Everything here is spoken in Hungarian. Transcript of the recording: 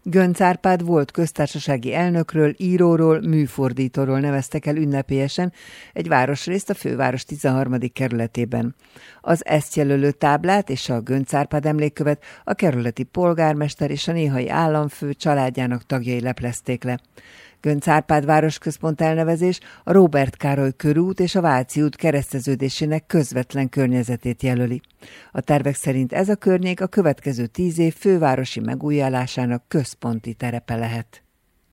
Göncz Árpád volt köztársasági elnökről, íróról, műfordítóról neveztek el ünnepélyesen egy városrészt a főváros 13. kerületében. Az ezt jelölő táblát és a Göncz Árpád emlékkövet a kerületi polgármester és a néhai államfő családjának tagjai leplezték le. Göncz Árpád városközpont elnevezés a Róbert Károly körút és a Váci út kereszteződésének közvetlen környezetét jelöli. A tervek szerint ez a környék a következő 10 év fővárosi megújításának központi terepe lehet.